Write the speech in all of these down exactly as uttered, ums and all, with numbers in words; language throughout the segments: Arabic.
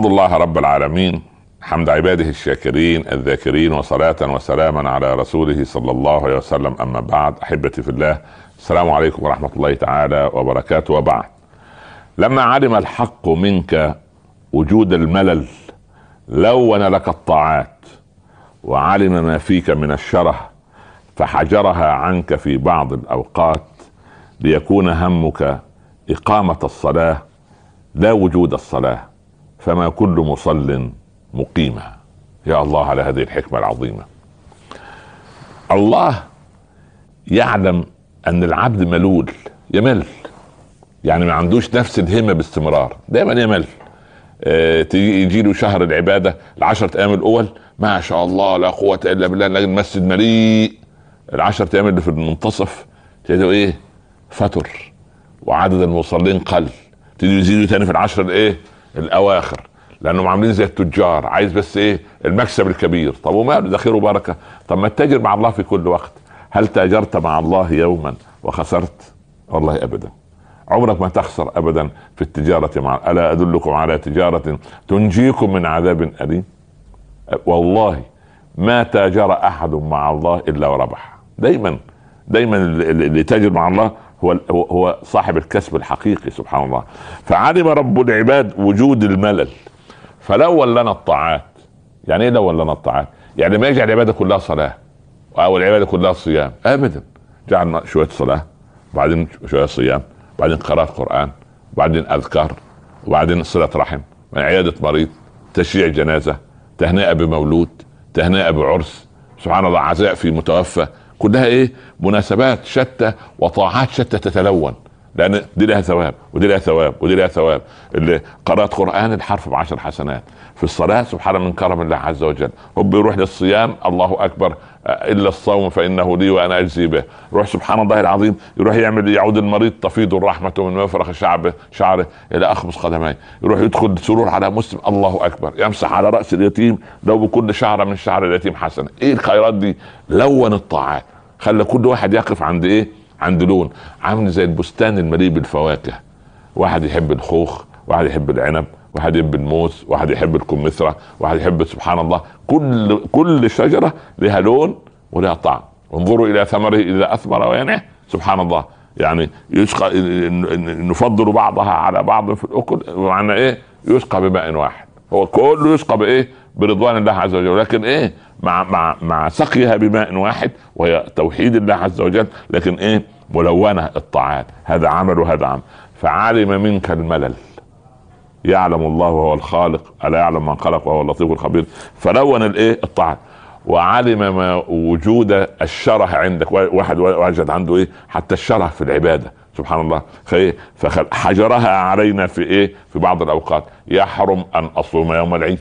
احمد الله رب العالمين حمد عباده الشاكرين الذاكرين، وصلاة وسلاما على رسوله صلى الله عليه وسلم. اما بعد، احبتي في الله، السلام عليكم ورحمة الله تعالى وبركاته. وبعد، لما علم الحق منك وجود الملل لون لك الطاعات، وعلم ما فيك من الشره فحجرها عنك في بعض الاوقات، ليكون همك اقامة الصلاة لا وجود الصلاة، فما كل مصل مقيمة. يا الله على هذه الحكمة العظيمة. الله يعلم ان العبد ملول، يمل، يعني ما عندوش نفس الهمة باستمرار، دائما يمل. اه تيجي يجي له شهر العبادة العشرة ايام الاول ما شاء الله لا قوة الا بالله، نلاقي المسجد مليء. العشرة ايام اللي في المنتصف تلاقوا ايه؟ فتر، وعدد المصلين قل. تيجي يزيدوا تاني في العشر الايه الاواخر، لانهم عاملين زي التجار، عايز بس ايه؟ المكسب الكبير. طب وماله؟ ده خير وبركه. طب ما تتاجر مع الله في كل وقت. هل تاجرت مع الله يوما وخسرت؟ والله ابدا، عمرك ما تخسر ابدا في التجاره مع. الا ادلكم على تجاره تنجيكم من عذاب اليم؟ والله ما تاجر احد مع الله الا وربح. دايما دايما اللي تاجر مع الله هو هو صاحب الكسب الحقيقي، سبحان الله. فعلم رب العباد وجود الملل فلون لنا الطاعات. يعني ايه لون لنا الطاعات؟ يعني ما يجعل العباده كلها صلاه او العباده كلها صيام، ابدا. جعلنا شويه صلاه، وبعدين شويه صيام، وبعدين قراءه قران، وبعدين اذكار، وبعدين صله رحم، عياده مريض، تشييع جنازه، تهنئه بمولود، تهنئه بعرس، سبحان الله، عزاء في متوفى. كلها ايه؟ مناسبات شتى وطاعات شتى تتلون، لان دي لها ثواب ودي لها ثواب ودي لها ثواب. اللي قرأت قرآن الحرف بعشر حسنات. في الصلاة سبحان من كرم الله عز وجل. هو بيروح للصيام، الله اكبر، الا الصوم فانه لي وانا اجزي به. يروح سبحان الله العظيم، يروح يعمل يعود المريض تفيض الرحمة من مفرق شعبه شعره الى اخمص قدميه. يروح يدخل سرور على مسلم، الله اكبر، يمسح على رأس اليتيم لو بكل شعرة من شعر اليتيم حسنة. ايه الخيرات دي؟ لون الطاعات، خلى كل واحد يقف عند ايه؟ عند لون. عامل زي البستان المليء بالفواكه، واحد يحب الخوخ، واحد يحب العنب، واحد يحب الموز، واحد يحب الكمثرى، واحد يحب سبحان الله. كل كل شجرة لها لون ولها طعم. انظروا الى ثمره اذا اثمر وينعه، سبحان الله. يعني يسقى، نفضل بعضها على بعض في الاكل، ومعنى ايه؟ يسقى بماء واحد. هو كله يسقى بايه؟ برضوان الله عز وجل. لكن ايه؟ مع مع مع سقيها بماء واحد وهي توحيد الله عز وجل، لكن ايه؟ ملونة الطاعات. هذا عمل وهذا عمل. فعلم منك الملل، يعلم الله وهو الخالق، الا يعلم من خلق وهو اللطيف الخبير. فلون الايه؟ الطاعات. وعلم ما وجود الشره عندك. واحد وجد عنده ايه؟ حتى الشره في العباده، سبحان الله. فحجرها علينا في ايه؟ في بعض الاوقات. يحرم ان اصوم يوم العيد،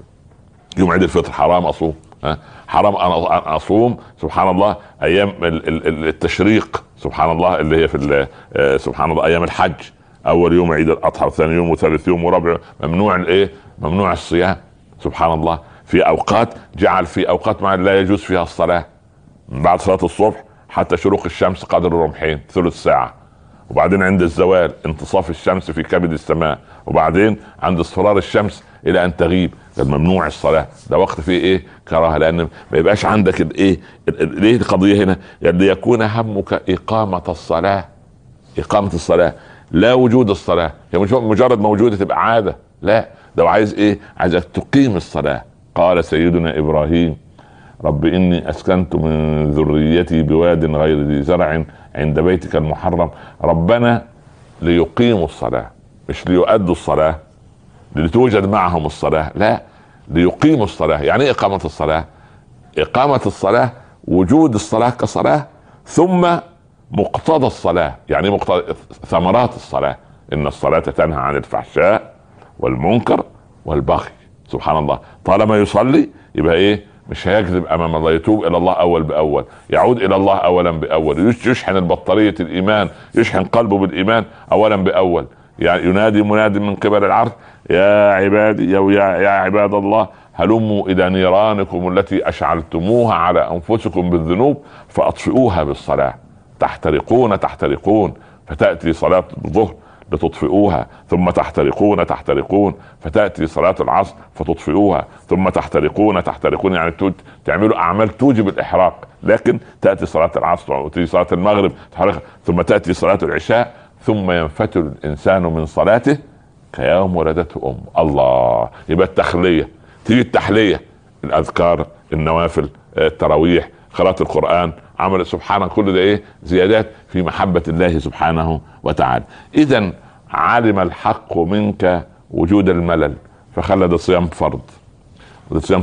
يوم عيد الفطر حرام اصوم، حرام ان اصوم سبحان الله ايام التشريق، سبحان الله، اللي هي في سبحان الله ايام الحج. اول يوم عيد الاضحى، وثاني يوم وثالث يوم ورابع، ممنوع الايه؟ ممنوع الصيام، سبحان الله. في اوقات جعل في اوقات ما لا يجوز فيها الصلاه، من بعد صلاه الصبح حتى شروق الشمس قدر رمحين ثلث ساعه، وبعدين عند الزوال انتصاف الشمس في كبد السماء، وبعدين عند اصفرار الشمس الى ان تغيب. ممنوع الصلاه، ده وقت فيه ايه؟ كراهه، لان ما يبقاش عندك الايه؟ ليه القضيه هنا؟ يعني ليكون همك اقامه الصلاه، اقامه الصلاه لا وجود الصلاه. هي مش مجرد موجوده تبقى عاده، لا، ده عايز ايه؟ عايزك تقيم الصلاه. قال سيدنا ابراهيم: رب اني اسكنت من ذريتي بواد غير ذي زرع عند بيتك المحرم. ربنا ليقيموا الصلاه، مش ليؤدوا الصلاه لتوجد معهم الصلاه، لا، ليقيموا الصلاه. يعني ايه اقامه الصلاه؟ اقامه الصلاه وجود الصلاه كصلاه، ثم مقتضى الصلاه. يعني مقتضى ثمرات الصلاه: ان الصلاه تنهى عن الفحشاء والمنكر والبغي، سبحان الله. طالما يصلي يبقى ايه؟ مش هيكذب امام الله، يتوب الى الله اول باول، يعود الى الله اولا باول، يشحن البطاريه الايمان، يشحن قلبه بالايمان اولا باول. يعني ينادي منادي من قبل العرش: يا عبادي يا, يا عباد الله هلموا الى نيرانكم التي اشعلتموها على انفسكم بالذنوب فاطفئوها بالصلاه، تحترقون تحترقون. فتاتي صلاه الظهر لتطفئوها ثم تحترقون تحترقون فتأتي صلاة العصر فتطفئوها ثم تحترقون تحترقون، يعني تعملوا أعمال توجب الإحراق، لكن تأتي صلاة العصر وتأتي صلاة المغرب تحرق، ثم تأتي صلاة العشاء ثم ينفتل الإنسان من صلاته كيوم ولدته أم. الله، يبقى التخلية تيجي التحلية، الأذكار، النوافل، التراويح، قراءة القرآن، عمل سبحانه، كل ده ايه؟ زيادات في محبة الله سبحانه وتعالى. اذا علم الحق منك وجود الملل فخلد الصيام فرض، وده صيام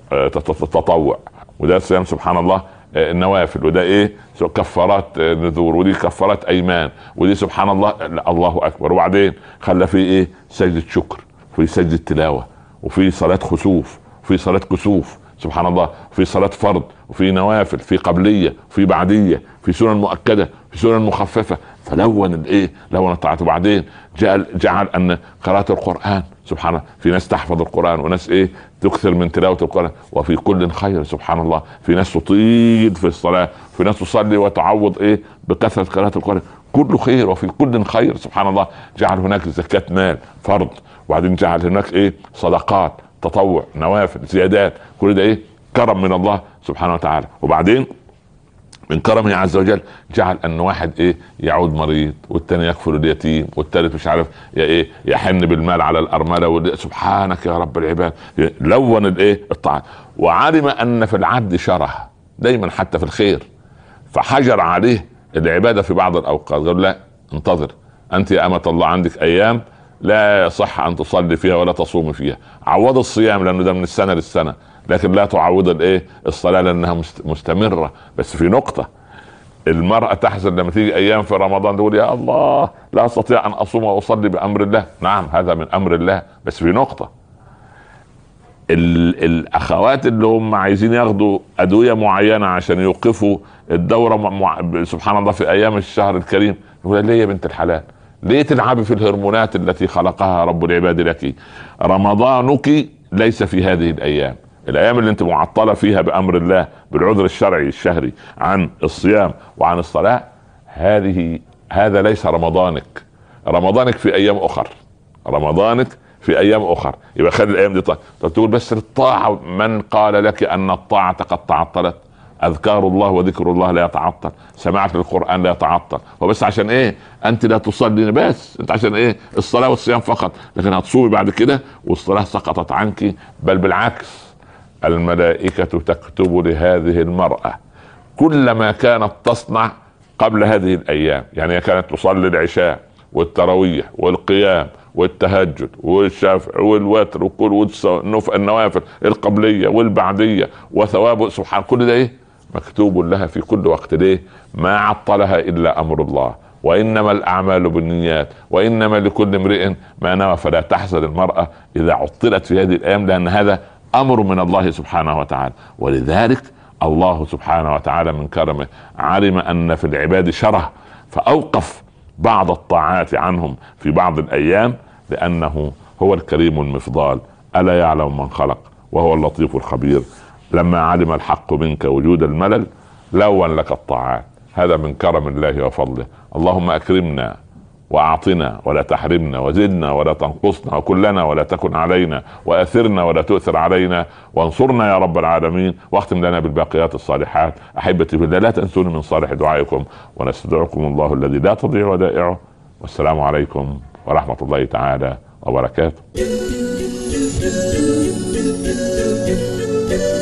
تطوع، وده صيام سبحان الله النوافل، وده ايه؟ كفارات نذور، ودي كفارات ايمان، ودي سبحان الله الله اكبر. وبعدين خلى فيه ايه؟ سجدة شكر، في سجدة تلاوة، وفي صلاة خسوف، وفي صلاة كسوف سبحان الله، في صلاة فرض، وفي نوافل، في قبلية، في بعدية، في سنن مؤكدة، في سنن مخففة، فلون الايه؟ لون الطاعات. وبعدين جعل جعل ان قراءة القرآن سبحان الله، في ناس تحفظ القرآن وناس ايه؟ تكثر من تلاوة القرآن، وفي كل خير سبحان الله. في ناس تطيل في الصلاة، في ناس تصلي وتعوض ايه؟ بكثرة قراءة القرآن، كله خير وفي كل خير سبحان الله. جعل هناك زكاة مال فرض، وبعدين جعل هناك ايه؟ صدقات، تطوع، نوافل، زيادات، كل ده ايه؟ كرم من الله سبحانه وتعالى. وبعدين من كرمه عز وجل جعل ان واحد ايه؟ يعود مريض، والتاني يكفل اليتيم، والتالت مش عارف يا ايه؟ يحن بالمال على الارمله، سبحانك يا رب العباد. لون الايه؟ الطاعات. وعلم ان في العبد شره دايما حتى في الخير، فحجر عليه العباده في بعض الاوقات، قال لا انتظر، انت يا امة الله عندك ايام لا يصح ان تصلي فيها ولا تصوم فيها، عوض الصيام لانه ده من السنه للسنه، لكن لا تعوض الايه؟ الصلاه لانها مستمره. بس في نقطه، المراه تحزن لما تيجي ايام في رمضان تقول يا الله لا استطيع ان اصوم واصلي بامر الله. نعم هذا من امر الله، بس في نقطه، الاخوات اللي هم عايزين ياخدوا ادويه معينه عشان يوقفوا الدوره مع... سبحان الله في ايام الشهر الكريم، يقول ليه يا بنت الحلال؟ ليه تلعبي في الهرمونات التي خلقها رب العباد لك؟ رمضانك ليس في هذه الايام، الايام اللي انت معطله فيها بامر الله بالعذر الشرعي الشهري عن الصيام وعن الصلاه، هذه هذا ليس رمضانك. رمضانك في ايام اخر، رمضانك في ايام اخر. يبقى خلي الايام دي طيب. طب تقول بس الطاعه، من قال لك ان الطاعه قد تعطلت؟ اذكار الله وذكر الله لا يتعطل، سماعة القرآن لا يتعطل. وبس عشان ايه؟ انت لا تصلي بس، انت عشان ايه؟ الصلاة والصيام فقط، لكن هتصومي بعد كده والصلاة سقطت عنك. بل بالعكس، الملائكة تكتب لهذه المرأة كل ما كانت تصنع قبل هذه الايام. يعني هي كانت تصلي العشاء والتراويح والقيام والتهجد والشفع والوتر وكل النوافل القبلية والبعدية وثواب سبحان، كل ده ايه؟ مكتوب لها في كل وقت. ليه؟ ما عطلها الا امر الله، وانما الاعمال بالنيات وانما لكل امرئ ما نوى. فلا تحزن المرأة اذا عطلت في هذه الايام، لان هذا امر من الله سبحانه وتعالى. ولذلك الله سبحانه وتعالى من كرمه علم ان في العباد شره، فاوقف بعض الطاعات عنهم في بعض الايام، لانه هو الكريم المفضال. الا يعلم من خلق وهو اللطيف الخبير. لما علم الحق منك وجود الملل لون لك الطاعات، هذا من كرم الله وفضله. اللهم اكرمنا واعطنا ولا تحرمنا، وزدنا ولا تنقصنا، وكلنا ولا تكن علينا، واثرنا ولا تؤثر علينا، وانصرنا يا رب العالمين. واختم لنا بالباقيات الصالحات. احبتي في الله، لا تنسوني من صالح دعائكم، ونستودعكم الله الذي لا تضيع ودائعه. والسلام عليكم ورحمة الله تعالى وبركاته.